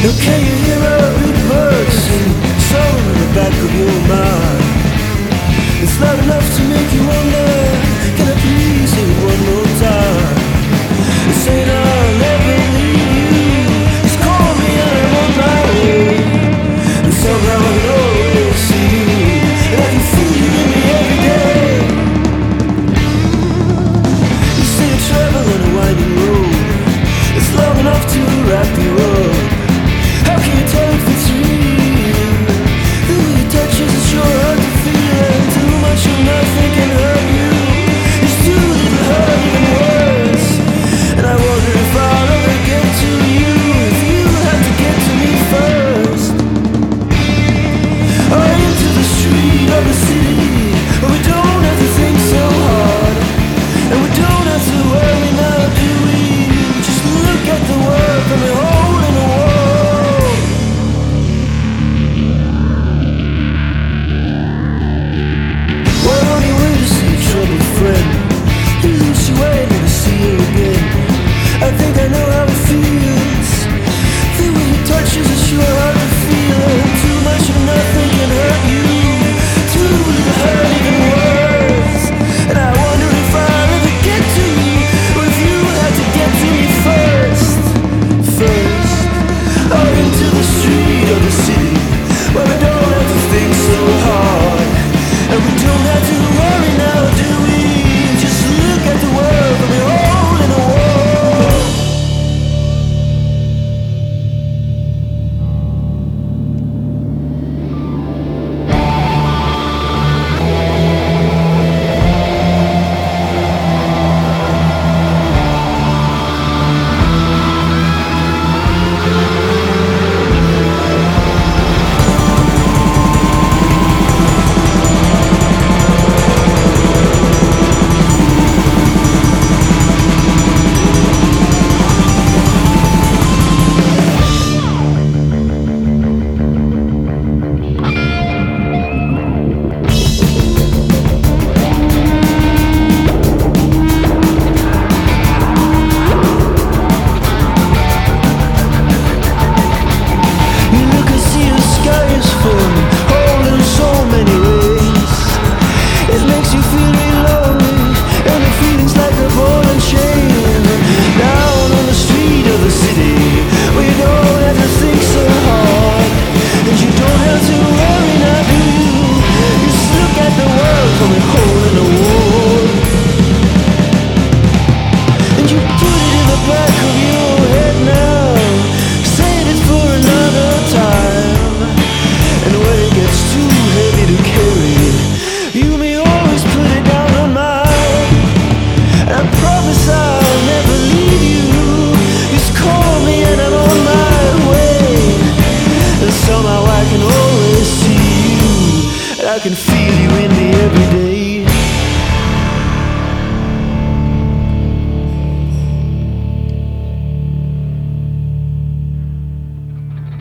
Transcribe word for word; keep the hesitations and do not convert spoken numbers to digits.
Now can you hear a big bird sing a song in the back of your mind? It's not enough to make you wonder. Can I please hear it one more time? It's saying I'll never leave you. Just call me and I'm on my way. And somehow I can always see you, and I can feel you in me every day. You say you travel on a winding road. It's long enough to wrap you up. How can you tell if it's real? The way you touch is sure hard to feel, and too much of nothing can hurt you. It's too little hurt, even worse. And I wonder if I'll ever get to you, if you had to get to me first. Or into the street of the city, where we don't have to think so hard, and we don't have to worry now, do we? Just look at the world from a hole in a wall. Why don't you wait to see a troubled friend? You lose your way, never see you again. I think I know how it feels. The way you touch is sure hard to feel, and too much of nothing can hurt you. Too little hurt, even worse. And I wonder if I'll ever get to you, or if you had to get to me first. First, or into the street or the city, where we don't have to think so hard, and we don't have to worry now, do we? Just look at the world from a hole in a wall. Somehow I can always see you, and I can feel you in me every day.